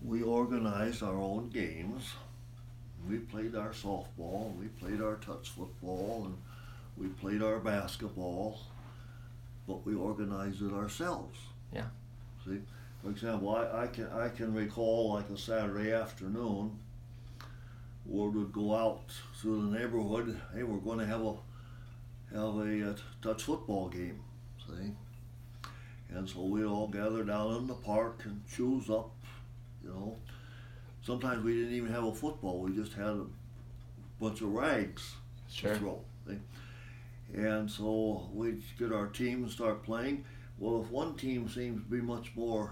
we organized our own games. We played our softball, we played our touch football, and we played our basketball, but we organized it ourselves. Yeah. See, for example, I can recall like a Saturday afternoon where we'd go out through the neighborhood. Hey, we're going to have a touch football game. See, and so we'd all gather down in the park and choose up. You know, sometimes we didn't even have a football. We just had a bunch of rags Sure. to throw. See? And so we'd get our team and start playing. Well, if one team seems to be much more,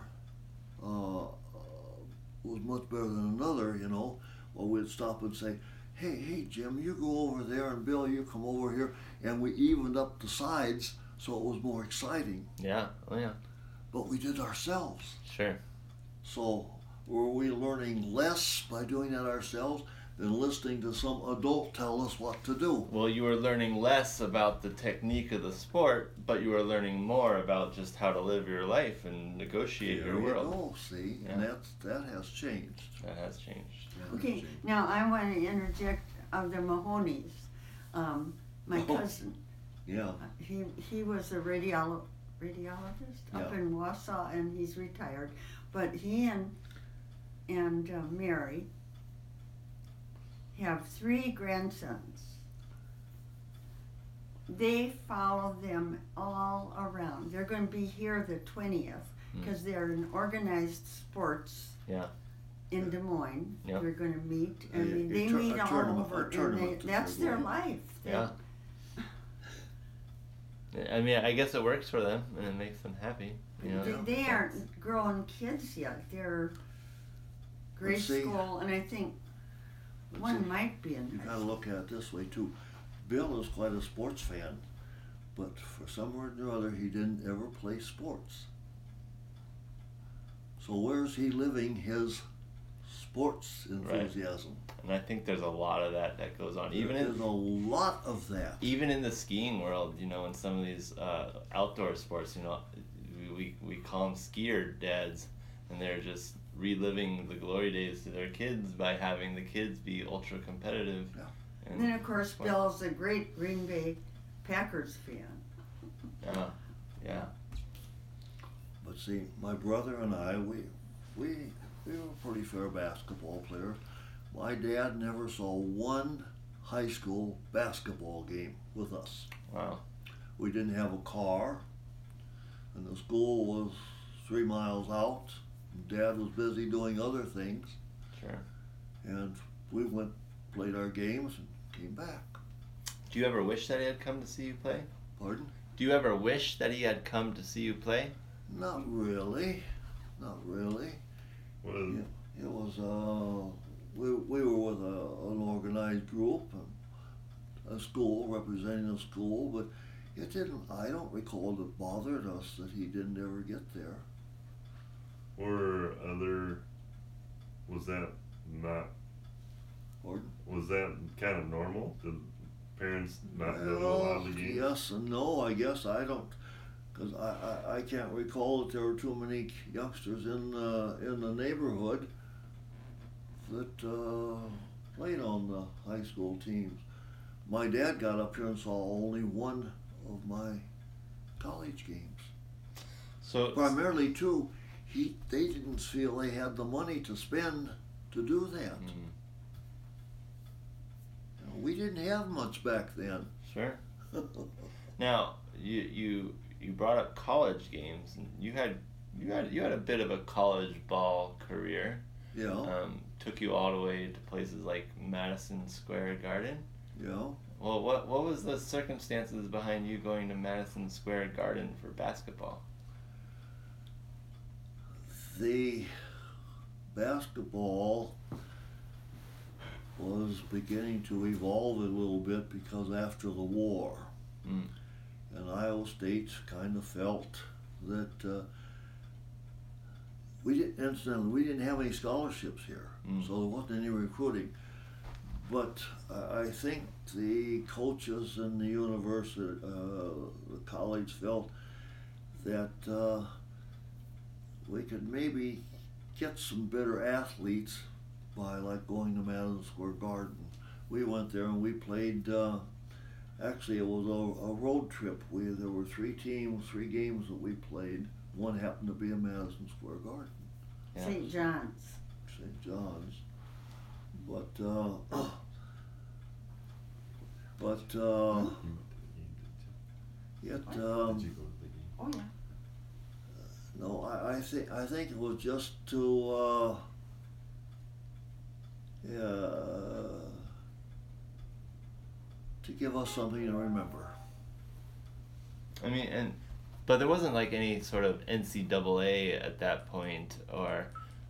was much better than another, well, we'd stop and say, hey, Jim, you go over there, and Bill, you come over here, and we evened up the sides so it was more exciting. Yeah. Oh yeah. But we did ourselves. Sure. So were we learning less by doing that ourselves than listening to some adult tell us what to do? Well, you were learning less about the technique of the sport, but you were learning more about just how to live your life and negotiate your world. Oh, see, Yeah. and that has changed. That has changed. That has Okay, changed. now I want to interject of the Mahonies. My Oh. cousin, Yeah, he was a radiologist up Yeah. in Wausau, and he's retired. But he and Mary have 3 grandsons. They follow them all around. They're going to be here the 20th because they're in organized sports. Yeah. In Des Moines, Yep. they're going to meet. I A- mean, a they tur- meet a all tournament- over, a tournament that that's they're their going. life. Yeah. I mean, I guess it works for them and it makes them happy. You know? They aren't grown kids yet. They're grade see. school, and I think But one see, might be in you high got to school. look at it this way too. Bill is quite a sports fan, but for some reason or other, he didn't ever play sports. So where's he living his sports enthusiasm? And I think there's a lot of that goes on. There's a lot of that. Even in the skiing world, in some of these outdoor sports, we call them skier dads, and they're just reliving the glory days to their kids by having the kids be ultra competitive. Yeah. And then, of course, Bill's a great Green Bay Packers fan. Yeah. But see, my brother and I, we were pretty fair basketball players. My dad never saw one high school basketball game with us. Wow. We didn't have a car, and the school was 3 miles out. Dad was busy doing other things, Sure. and we went, played our games, and came back. Do you ever wish that he had come to see you play? Pardon? Do you ever wish that he had come to see you play? Not really. Not really. Well, It was, we were with an organized group, a school, representing a school, but it didn't, I don't recall it bothered us that he didn't ever get there. was that not, Pardon? was that kind of normal? Did parents not go to a lot of the games? Yes and no, I guess. I don't, because I can't recall that there were too many youngsters in the neighborhood that played on the high school teams. My dad got up here and saw only one of my college games. So Primarily, too, they didn't feel they had the money to spend to do that. Mhm. We didn't have much back then. Sure. Now you brought up college games, and you had a bit of a college ball career. Yeah, Took you all the way to places like Madison Square Garden. yeah. Well, what was the circumstances behind you going to Madison Square Garden for basketball? The basketball was beginning to evolve a little bit because after the war, Mm. and Iowa State kind of felt that we didn't have any scholarships here, so there wasn't any recruiting. But I think the coaches in the university, the college, felt that we could maybe get some better athletes by like going to Madison Square Garden. We went there and we played. Actually, it was a road trip. There were 3 games that we played. One happened to be in Madison Square Garden, Yeah. St. John's. St. John's. But it Did you go to the game? Oh yeah. no, I think it was just to to give us something to remember. I mean, but there wasn't like any sort of NCAA at that point, or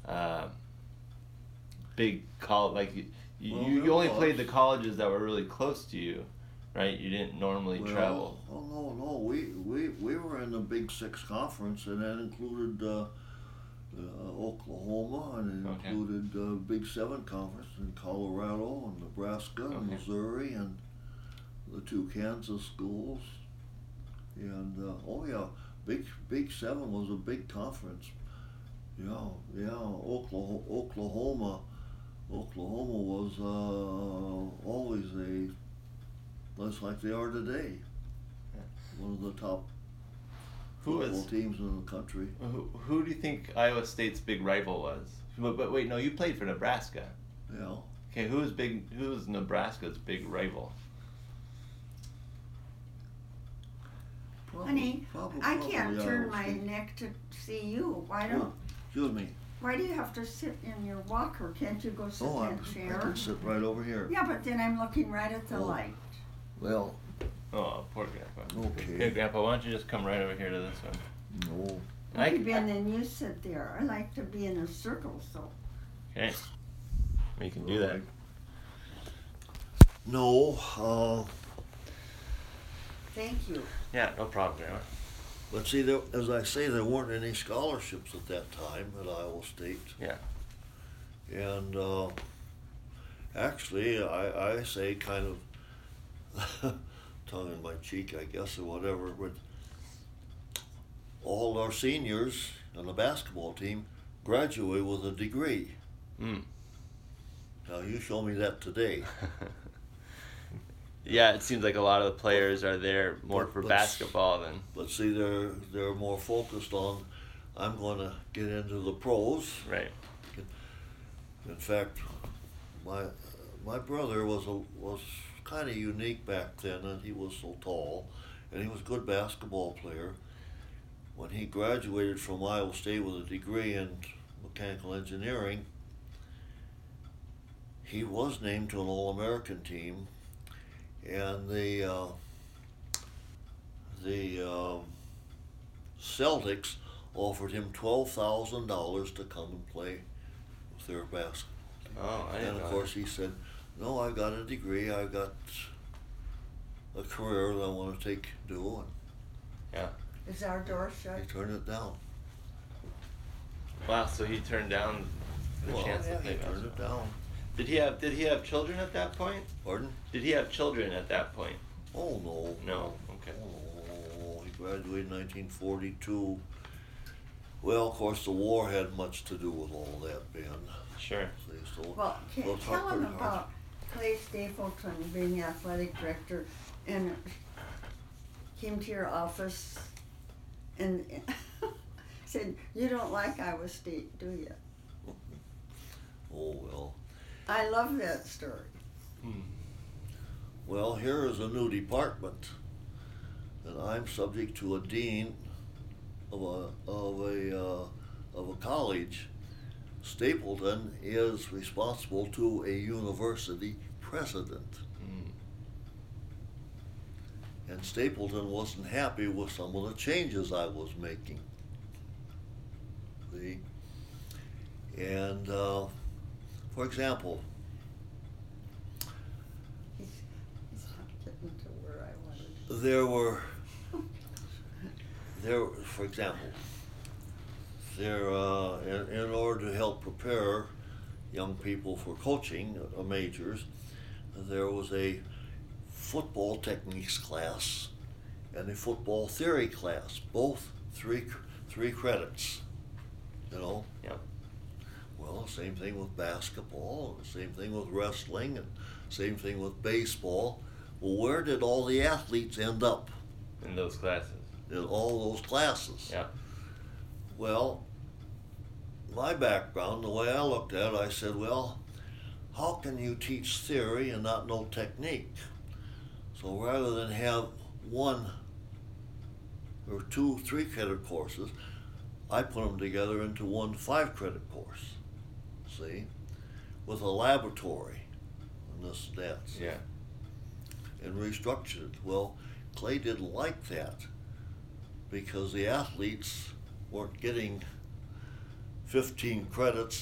big like you, Well, you there only was. played the colleges that were really close to you, right? You didn't normally travel. Oh no, we were in the Big 6 conference, and that included Oklahoma, and it Okay. included Big 7 conference in Colorado and Nebraska and Okay. Missouri and the 2 Kansas schools. And Big 7 was a big conference. Oklahoma was always just like they are today. Yeah. One of the top Who football was teams in the country. who do you think Iowa State's big rival was? But wait, no, you played for Nebraska. Yeah. Okay, who was Nebraska's big rival? Honey, I can't probably turn Iowa my State. neck to see you. Oh, excuse me. Why do you have to sit in your walker? Can't you go sit Oh, in I a chair? can sit right over here. Yeah, but then I'm looking right at the Oh. light. Well, Oh, poor Grandpa. Okay. Hey, Grandpa, why don't you just come right over here to this one? no. I- Okay, Ben, then you sit there. I like to be in a circle, so. Okay. We can do that. No, Thank you. Yeah, no problem, Grandma. but see, as I say, there weren't any scholarships at that time at Iowa State. Yeah. And actually, I say kind of tongue in my cheek, I guess, or whatever, but all our seniors on the basketball team graduate with a degree. Mm. Now, you show me that today. Yeah, it seems like a lot of the players are there more for But- basketball than. But see, they're more focused on, I'm going to get into the pros. Right. In fact, my brother was kind of unique back then, and he was so tall, and he was a good basketball player. When he graduated from Iowa State with a degree in mechanical engineering, he was named to an All-American team, and the Celtics offered him $12,000 to come and play with their basketball. Oh, I didn't And know of course he said, no, I've got a degree, I've got a career that I want to do, Is our door and shut? he turned it down. that. Wow, so he turned down the chance to play he turned it basketball. down. Did he have children at that point? Pardon? Did he have children at that point? Oh, no. No. Okay. Oh, he graduated in 1942. Well, of course, the war had much to do with all that, Ben. Sure. See, so Well, we'll talk tell him pretty hard. about Clay Stapleton being the athletic director and came to your office and said, you don't like Iowa State, do you? Oh, well. I love that story. Well, here is a new department, and I'm subject to a dean of a college. Stapleton is responsible to a university president, and Stapleton wasn't happy with some of the changes I was making. See, and for example. He's not getting to where I wanted. For example, in order to help prepare young people for coaching majors, there was a football techniques class and a football theory class, both three credits, you know. Yep. same thing with basketball, and same thing with wrestling, and same thing with baseball. Well, where did all the athletes end up In those classes. in all those classes? Yeah. Well, my background, the way I looked at it, I said, well, how can you teach theory and not know technique? So rather than have one or two 3-credit courses, I put them together into one 5-credit course, see, with a laboratory and this and that, see, Yeah. and restructured it. Well, Clay didn't like that because the athletes weren't getting 15 credits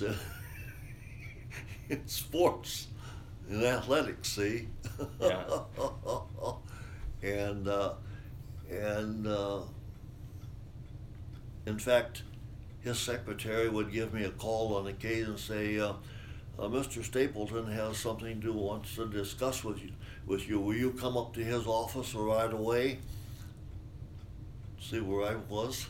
in sports, in athletics, see? Yeah. and in fact, his secretary would give me a call on occasion and say, Mr. Stapleton has something wants to discuss with you. Will you come up to his office right away? See where I was?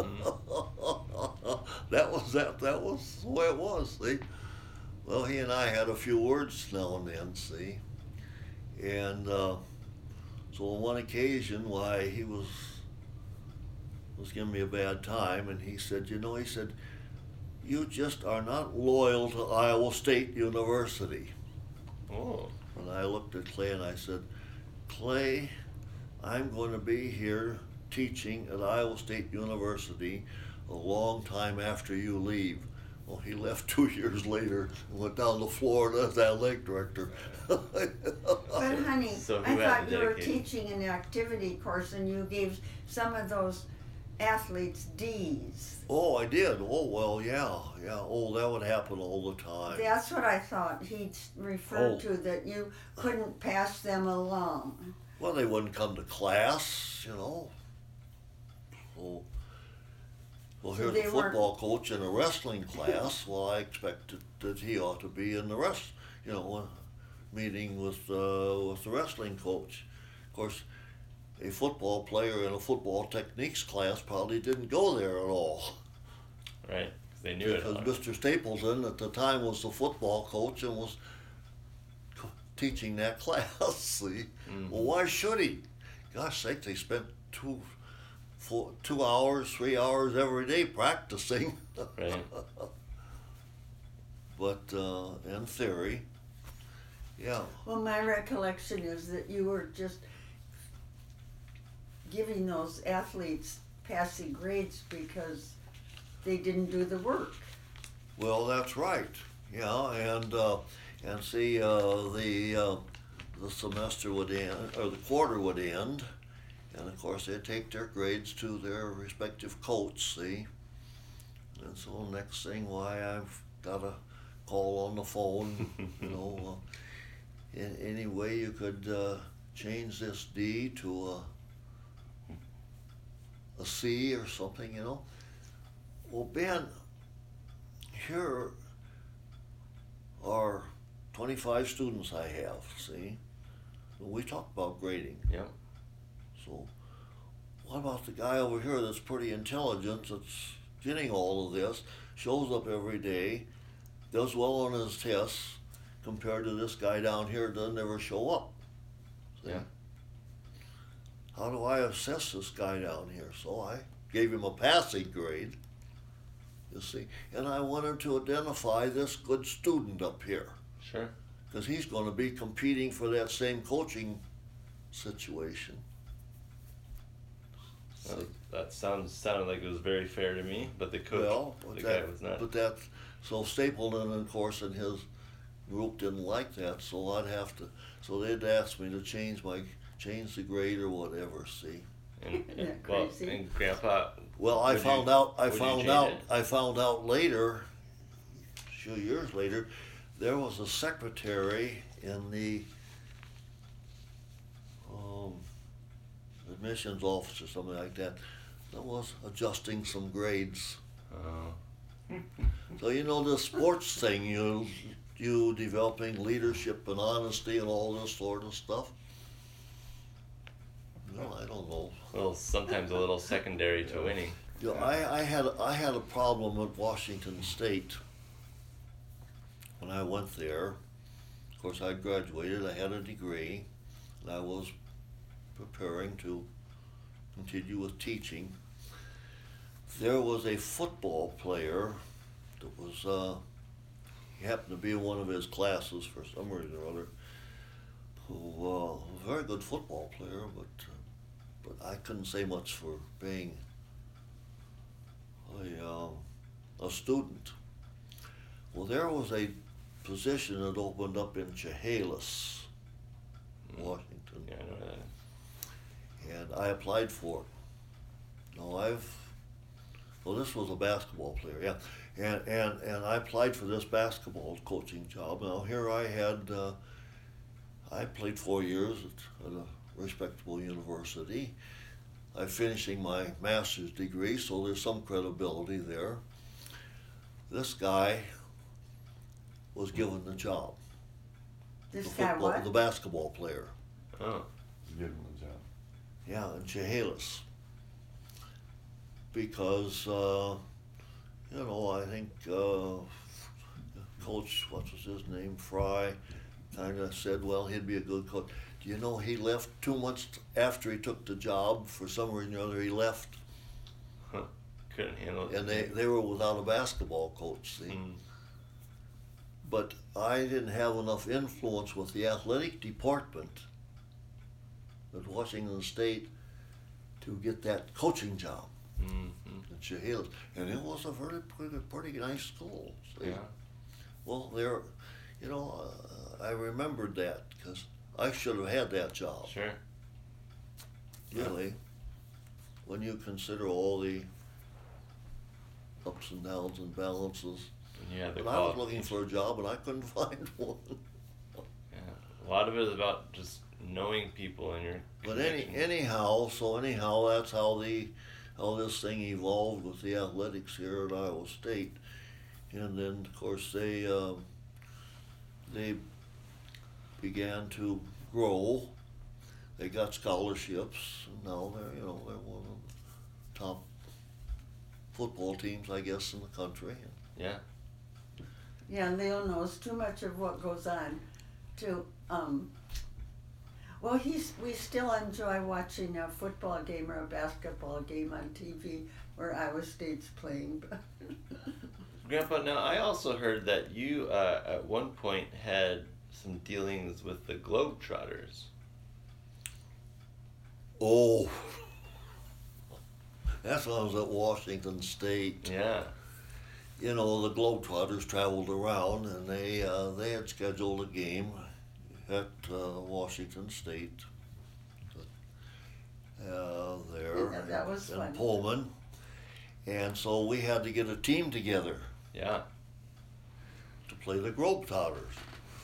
That was the way it was, see? Well, he and I had a few words now and then, see? And so on one occasion, why he was giving me a bad time, and he said, you just are not loyal to Iowa State University. Oh. And I looked at Clay and I said, Clay, I'm going to be here teaching at Iowa State University a long time after you leave. Well, he left 2 years later and went down to Florida as athletic director. But honey, So I who had thought the you were dedication? teaching an activity course and you gave some of those athletes D's. Oh, I did. Oh, well, yeah. Oh, that would happen all the time. That's what I thought he referred Oh. to, that you couldn't pass them along. Well, they wouldn't come to class, Oh. Well, So here's they a weren't- football coach in a wrestling class. Well, I expected that he ought to be in the meeting with the wrestling coach. Of course, a football player in a football techniques class probably didn't go there at all. Right. 'Cause they knew it. Because all. Mr. Stapleton at the time was the football coach and was teaching that class. See, well, why should he? Gosh sake, they spent 2 hours, 3 hours every day practicing. Right. But in theory, yeah. Well, my recollection is that you were just giving those athletes passing grades because they didn't do the work. Well, that's right. Yeah, and see, the semester would end, or the quarter would end, and of course they'd take their grades to their respective coach. See, and so next thing, why I've got a call on the phone. In any way you could change this D to a C or something, Well, Ben, here are 25 students I have, see? We talk about grading. Yep. So, what about the guy over here that's pretty intelligent, that's getting all of this, shows up every day, does well on his tests, compared to this guy down here that doesn't ever show up? See? Yeah. How do I assess this guy down here? So I gave him a passing grade, you see, and I wanted to identify this good student up here, Sure. because he's going to be competing for that same coaching situation. Well, that sounded like it was very fair to me, but the coach, Well, the guy was not. but that, so Stapleton, of course, and his group didn't like that, so so they'd ask me to change the grade or whatever, see. And, Isn't that well, crazy? and Grandpa, Well, I Would you- found out would you change it? I found out later, a few years later, there was a secretary in the admissions office or something like that was adjusting some grades. So the sports thing, you developing leadership and honesty and all this sort of stuff. No, I don't know. well, sometimes a little secondary to winning. I had a problem at Washington State. when I went there, of course I graduated, I had a degree, and I was preparing to continue with teaching. There was a football player that was, he happened to be in one of his classes for some reason or other, who was a very good football player, but I couldn't say much for being a student. Well, there was a position that opened up in Chehalis, Washington, Yeah, I know that. and I applied for it. Now well, this was a basketball player, yeah, and I applied for this basketball coaching job. Now here I had, I played 4 years at a respectable university. I'm finishing my master's degree, so there's some credibility there. This guy was given the job. This The guy football, what? the basketball player. Oh, Give him the job. Yeah, in Chehalis. Because, I think Coach, what was his name, Fry, kind of said, well, he'd be a good coach. Do you know he left 2 months after he took the job? For some reason or other, he left. couldn't handle it. And they were without a basketball coach, see? Mm. But I didn't have enough influence with the athletic department at Washington State to get that coaching job Mm-hmm. in Chehalis. And it was a pretty nice school. See? Yeah. Well, I remembered that because I should have had that job. Sure. Really, when you consider all the ups and downs and balances. And you had the But I was looking qualifications. for a job and I couldn't find one. Yeah. A lot of it is about just knowing people and your. But connections. anyhow, that's how this thing evolved with the athletics here at Iowa State, and then of course they began to grow. They got scholarships, and now they're one of the top football teams, I guess, in the country. Yeah. Yeah, Leo knows too much of what goes on to, well, we still enjoy watching a football game or a basketball game on TV where Iowa State's playing. Grandpa, now I also heard that you at one point had some dealings with the Globetrotters. Oh, that's when I was at Washington State. Yeah. The Globetrotters traveled around, and they had scheduled a game at Washington State there Yeah, that was in fun. Pullman, and so we had to get a team together Yeah. to play the Globetrotters.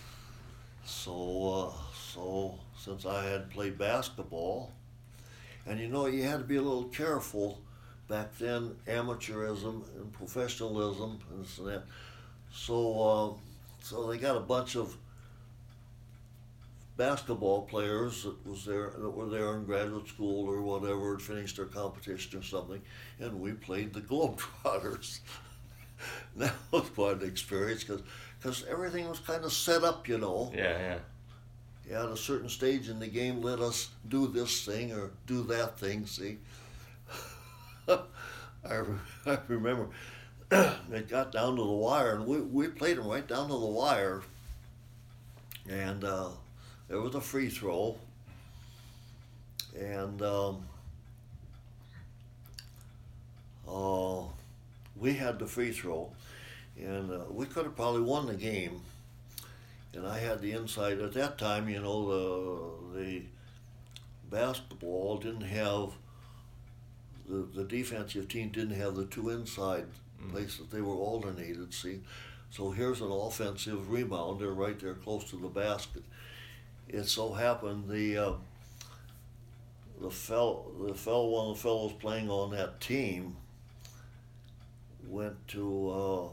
So since I had played basketball, and you had to be a little careful back then, amateurism and professionalism and this and that. So they got a bunch of basketball players that were there in graduate school or whatever, had finished their competition or something, and we played the Globetrotters. That was quite an experience because everything was kind of set up, Yeah. Yeah, at a certain stage in the game, let us do this thing or do that thing, see. I remember it got down to the wire, and we played them right down to the wire, and there was a free throw, and we had the free throw, and we could have probably won the game. And I had the inside. At that time, the basketball didn't have, the defensive team didn't have the two inside places. They were alternated, see. So here's an offensive rebounder right there close to the basket. It so happened one of the fellows playing on that team went to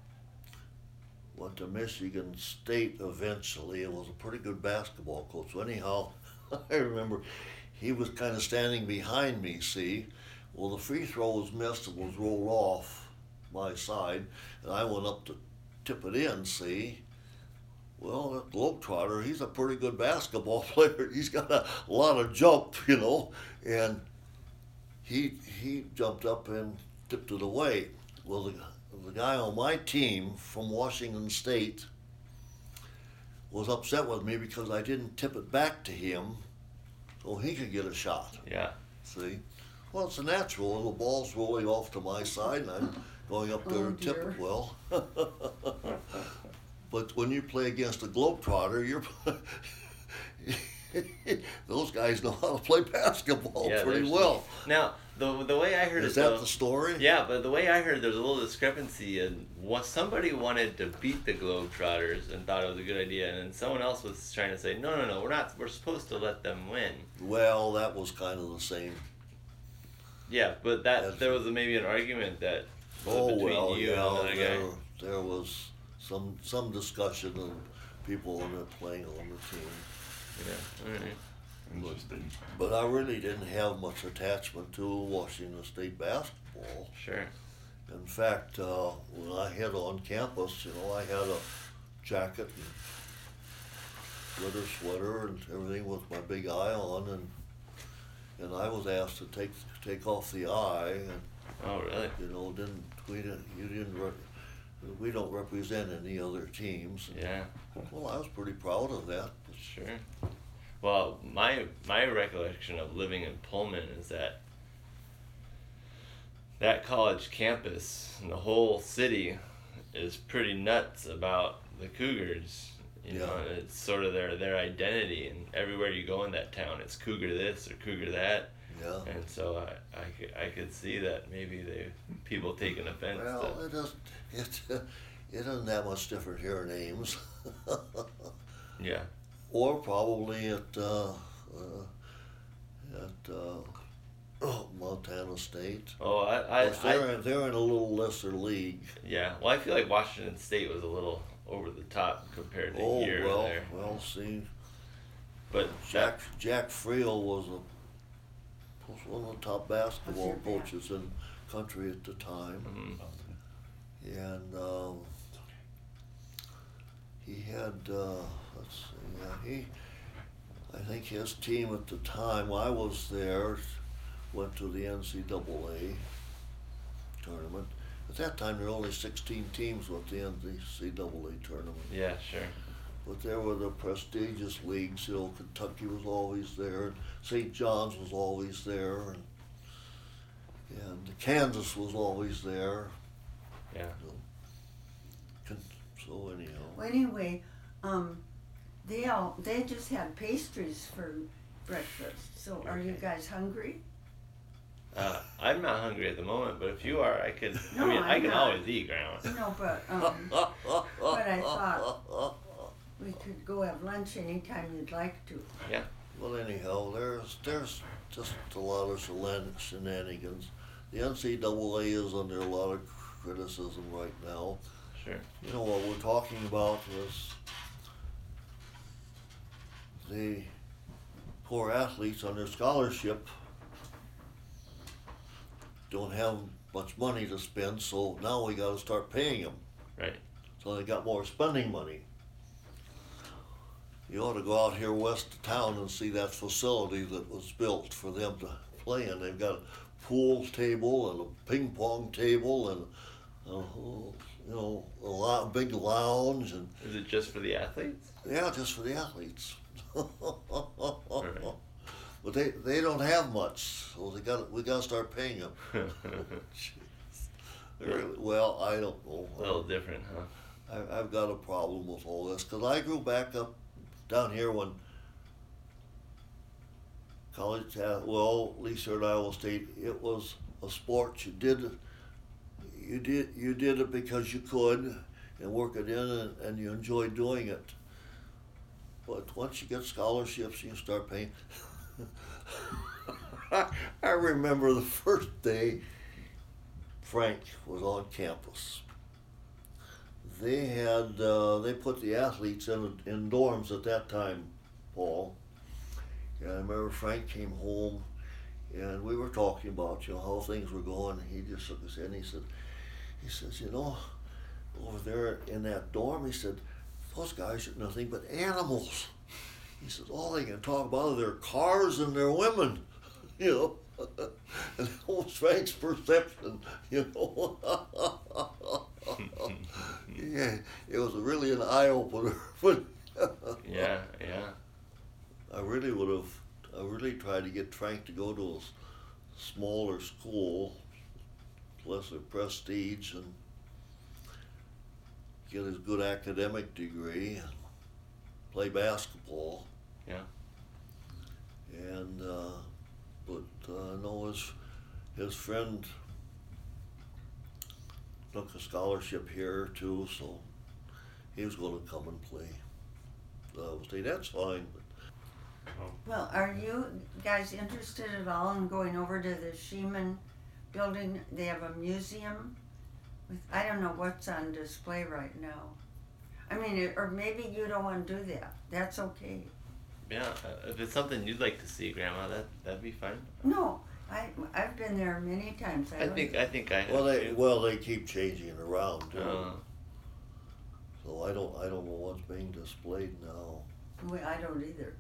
Michigan State eventually, and was a pretty good basketball coach. So anyhow, I remember he was kind of standing behind me, see. Well, the free throw was missed and was rolled off my side, and I went up to tip it in, see. Well, that Globetrotter, he's a pretty good basketball player. He's got a lot of jump, and he jumped up and tipped it away. Well, the guy on my team from Washington State was upset with me because I didn't tip it back to him so he could get a shot. Yeah. See? Well, it's a natural. The ball's rolling off to my side, and I'm going up there Oh, and tip dear. it well. But when you play against a Globetrotter, you're those guys know how to play basketball pretty there's- well. Now, the way I heard Is it, that though, the story? yeah, but the way I heard, there's a little discrepancy, and somebody wanted to beat the Globetrotters and thought it was a good idea, and then someone else was trying to say, no, we're not. We're supposed to let them win. Well, that was kind of the same. Yeah, but there was maybe an argument that was Oh between well, you and another guy. there was some discussion of people on it playing on the team. Yeah. All right. Interesting. But I really didn't have much attachment to Washington State basketball. Sure. In fact, when I hit on campus, I had a jacket and sweater and everything with my big eye on, and I was asked to take off the eye, and Oh, really? we don't represent any other teams. Yeah. Well, I was pretty proud of that. Sure. Well, my recollection of living in Pullman is that college campus and the whole city is pretty nuts about the Cougars. You know, Yeah. it's sort of their identity, and everywhere you go in that town, it's Cougar this or Cougar that. Yeah. And so I could see that maybe people taking offense. Well, to, it isn't that much different here in Ames. yeah. Or probably at Montana State. Oh, Of course, they're in a little lesser league. yeah. Well, I feel like Washington State was a little over the top compared to Oh here well, and there. well. See, But Jack Friel was one of the top basketball What's your dad? coaches in the country at the time, Mhm. and he had let's see, I think his team at the time I was there went to the NCAA tournament. At that time, there were only 16 teams with the NCAA tournament. Yeah, sure. But there were the prestigious leagues. Kentucky was always there, and St. John's was always there, and Kansas was always there. Yeah. So anyhow, Well, anyway, they just had pastries for breakfast. So are you Okay. guys hungry? I'm not hungry at the moment, but if you are, I could. No, I I'm can not. always eat, Grandma. No, but I thought we could go have lunch anytime you'd like to. well anyhow, there's just a lot of shenanigans. The NCAA is under a lot of criticism right now. Sure. You know what we're talking about is the poor athletes on their scholarship don't have much money to spend, so now we got to start paying them. Right. So they got more spending money. You ought to go out here west of town and see that facility that was built for them to play in. They've got a pool table and a ping pong table and a big lounge, and Is it just for the athletes? yeah, just for the athletes. Right. But they don't have much, so we got to start paying them. Well, I don't know. A little different, huh? I've got a problem with all this because I grew back up down here when college at least here at Iowa State, it was a sport. You did it because you could and work it in, and you enjoyed doing it. But once you get scholarships, you start paying. I remember the first day Frank was on campus. They had they put the athletes in dorms at that time, Paul. And I remember Frank came home, and we were talking about how things were going. He just shook his head and he says, over there in that dorm, he said, those guys are nothing but animals. He says, all they can talk about are their cars and their women, you know. And that was Frank's perception, you know. Yeah, it was really an eye opener. Yeah. I really tried to get Frank to go to a smaller school, lesser prestige, and get his good academic degree and play basketball. Yeah. And but I know his friend took a scholarship here too, so he was going to come and play. That's fine. Well, are you guys interested at all in going over to the Sheeman building? They have a museum with, I don't know what's on display right now. I mean, or maybe you don't want to do that. That's okay. Yeah, if it's something you'd like to see, Grandma, that'd be fine. No, I've been there many times. I think I have. Well, they keep changing it around too. Uh, So I don't know what's being displayed now. I don't either.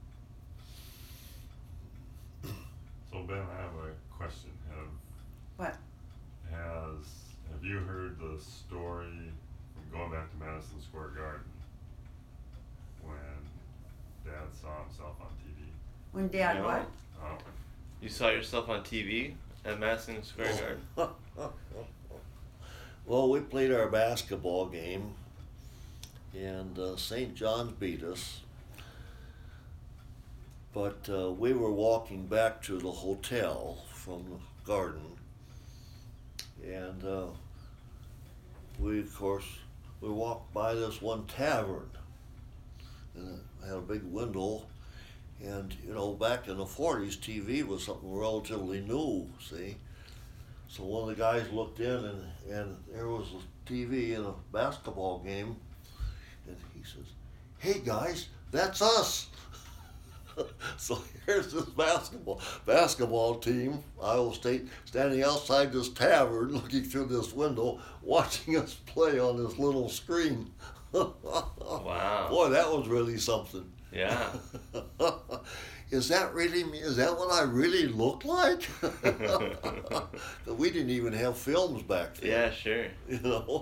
So Ben, I have a question. What? Have you heard the story from going back to Madison Square Garden when Dad saw himself on TV? When Dad No. what? Oh, you saw yourself on TV at Madison Square Garden? Well, we played our basketball game, and St. John's beat us. But we were walking back to the hotel from the garden, and we walked by this one tavern, and it had a big window. And you know, back in the 40s, TV was something relatively new. See, so one of the guys looked in, and there was a TV in a basketball game, and he says, "Hey guys, that's us." So here's this basketball team, Iowa State, standing outside this tavern, looking through this window, watching us play on this little screen. Wow. Boy, that was really something. Yeah. Is that what I really look like? We didn't even have films back then. Yeah, sure. You know.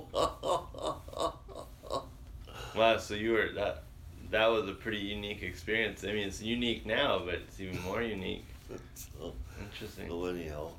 Wow, so you were that was a pretty unique experience. I mean, it's unique now, but it's even more unique. So Interesting. anyhow.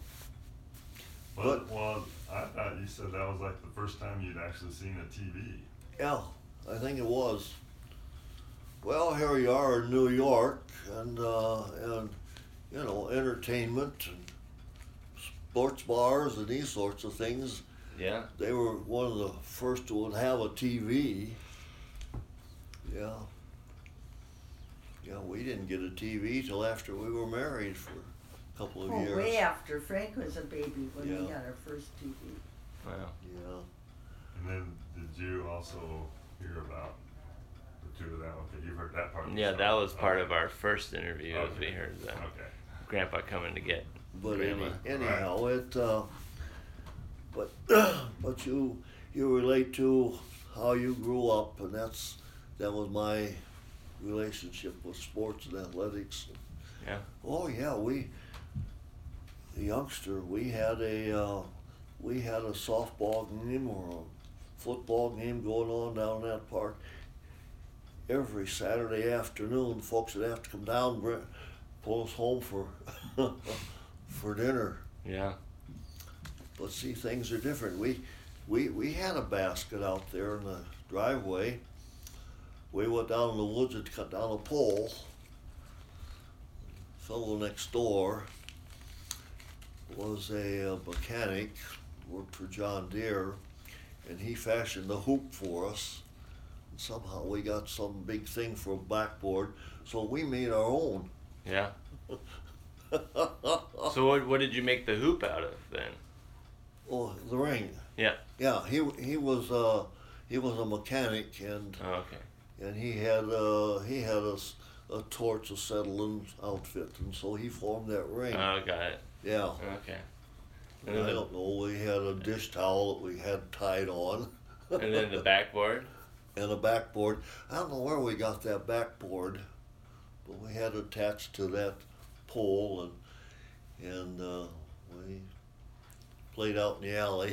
well, I thought you said that was like the first time you'd actually seen a TV. Yeah, I think it was. Well, here we are in New York, and you know, entertainment and sports bars and these sorts of things. Yeah. They were one of the first to have a TV. Yeah. Yeah, we didn't get a TV till after we were married for a couple of years. Way after Frank was a baby when we Yeah. got our first TV. Wow. Yeah. And then did you also hear about the two of them? Okay, you've heard that part of the Yeah, story. that was part Okay. of our first interview as we Okay. heard that. Okay. Grandpa coming to get But Grandma. anyhow, but you relate to how you grew up, and that was my relationship with sports and athletics. Yeah. Oh yeah, the youngster, we had a softball game or a football game going on down in that park every Saturday afternoon. Folks would have to come down and pull us home for for dinner. Yeah. But see, things are different. We had a basket out there in the driveway. We went down in the woods and cut down a pole. Fellow next door was a mechanic, worked for John Deere, and he fashioned a hoop for us. And somehow we got some big thing for a backboard, so we made our own. Yeah. So what did you make the hoop out of then? Oh, the ring. Yeah. Yeah, he was a mechanic, and Oh, okay. he had a torch acetylene outfit, and so he formed that ring. Oh, got it. Yeah. Okay. And I don't know. We had a dish towel that we had tied on. And then the backboard. And a backboard. I don't know where we got that backboard, but we had it attached to that pole, and we played out in the alley.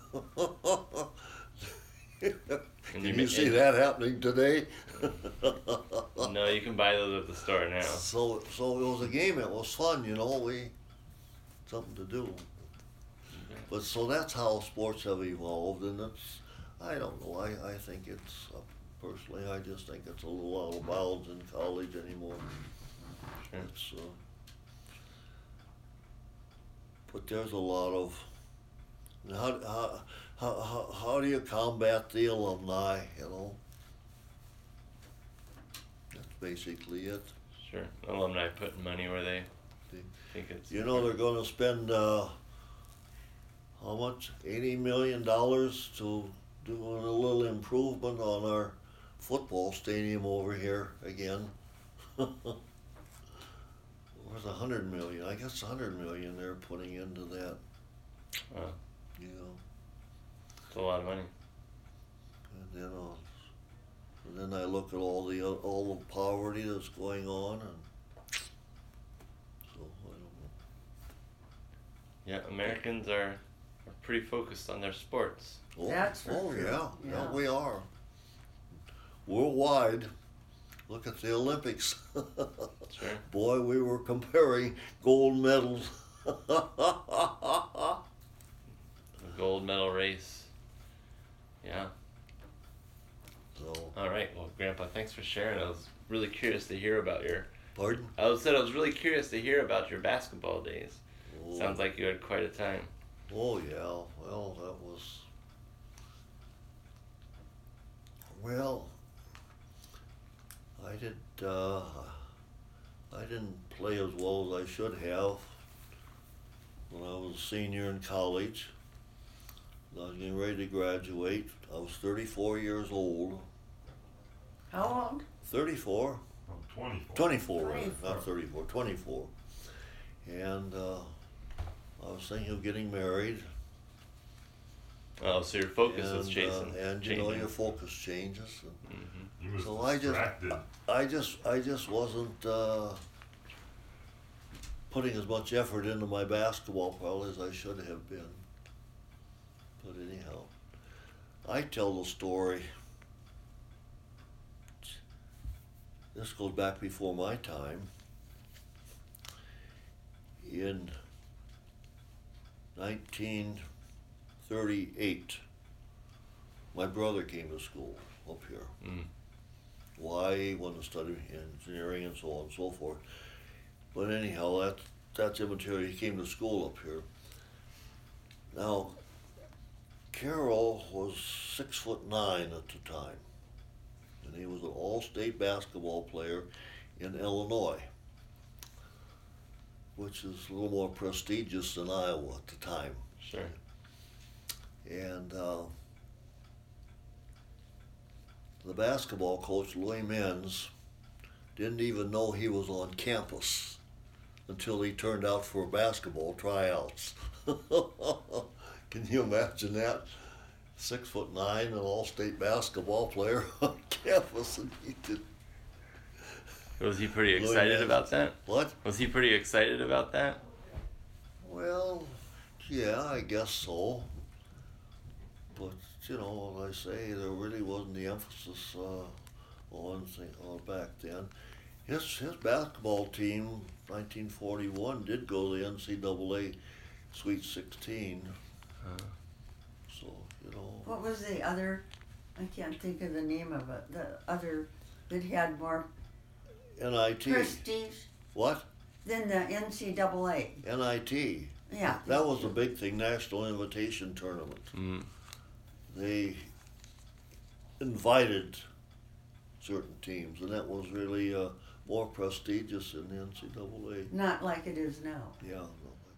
Can you see that happening today? No, you can buy those at the store now. So it was a game. It was fun, you know. Something to do. But so that's how sports have evolved, and it's, I don't know. I think it's personally, I just think it's a little out of bounds in college anymore. Sure. It's but there's a lot of how do you combat the alumni? You know, that's basically it. Sure. Alumni putting money where they think it's. You know, they're going to spend how much? $80 million to do a little improvement on our football stadium over here again. Where's $100 million? I guess $100 million they're putting into that. You know. It's a lot of money. And then I look at all the poverty that's going on, and so I don't know. Yeah, Americans are pretty focused on their sports. Oh, That's for oh sure. yeah, Yeah. we are. Worldwide, look at the Olympics. Sure. Boy, we were comparing gold medals. The gold medal race. Yeah. So, All right. Well, Grandpa, thanks for sharing. I was really curious to hear about your. pardon? I was really curious to hear about your basketball days. Oh, Sounds like you had quite a time. oh yeah, well that was. Well, I didn't play as well as I should have when I was a senior in college. I was getting ready to graduate. I was 34 years old. How old? 34? Oh, 24. 24, rather, 24. not 34, 24. And I was thinking of getting married. Oh, so your focus was chasing. And you know, your focus changes. Mm-hmm. You was So distracted. I just wasn't putting as much effort into my basketball probably as I should have been. But anyhow, I tell the story. This goes back before my time. In 1938, my brother came to school up here. Mm. Why he wanted to study engineering and so on and so forth. But anyhow, that's immaterial. He came to school up here. Now, Carroll was 6'9" at the time, and he was an all-state basketball player in Illinois, which is a little more prestigious than Iowa at the time. Sure. And the basketball coach, Louis Menz, didn't even know he was on campus until he turned out for basketball tryouts. Can you imagine that? 6'9", an all-state basketball player on campus, and he did. Was he pretty Louis excited Menz. about that? What? Was he pretty excited about that? Well, yeah, I guess so. But you know, as I say, there really wasn't the emphasis on back then. His basketball team, 1941, did go to the NCAA Sweet 16. So you know. What was the other? I can't think of the name of it. The other that had more NIT. prestige What? than the NCAA. NIT. Yeah. That was the big thing, National Invitation Tournament. Mm. They invited certain teams, and that was really more prestigious than the NCAA. Not like it is now. Yeah,